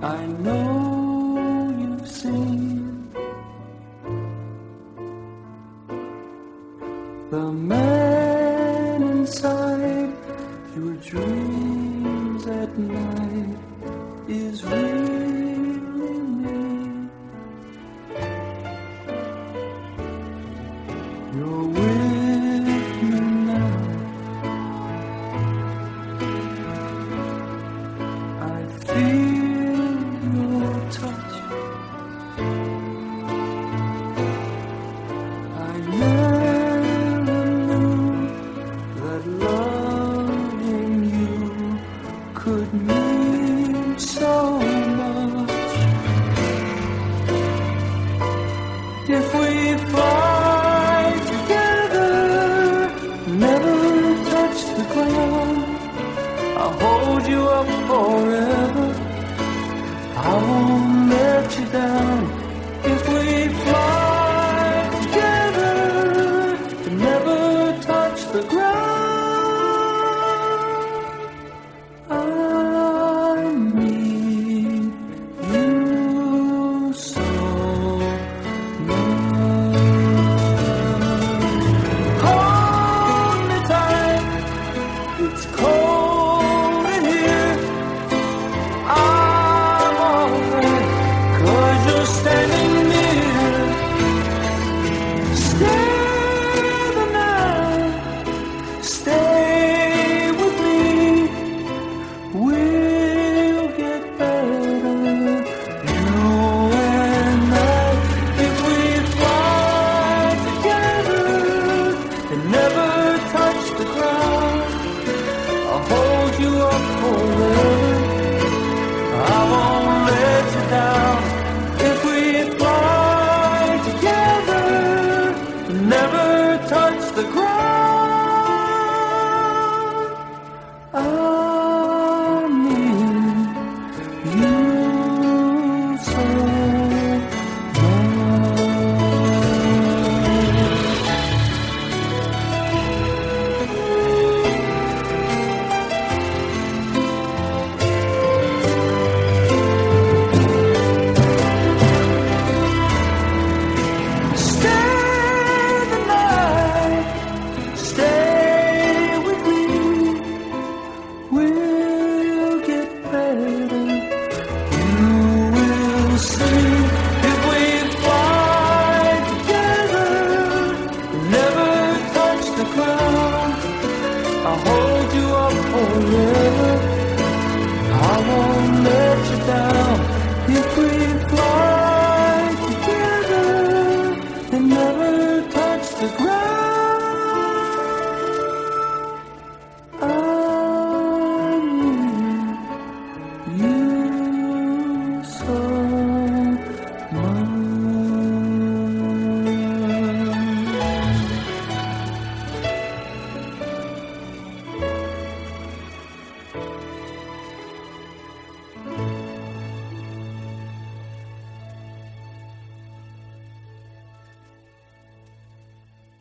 I know you've seen the man inside your dreams at night is really me. You're with me now. I feel your touch. I never knew that loving you could mean so much. If we fly together, never touch the ground, I'll hold you up forever, I won't let you down. If we fly together, never touch the ground, I need you so much. Hold me tight, it's cold in here. I'm alright, 'cause you're standing near. Stay the night, stay with me. We'll get better, you and I. If we fly together and never touch the ground, I'll hold you up forever, I won't let you down. If we fly together, never touch the ground, I need you so we'll get better, you will see. If we fly together, never touch the ground, I'll hold you up forever, I won't let you down. If we fly together and never touch the ground, I need you so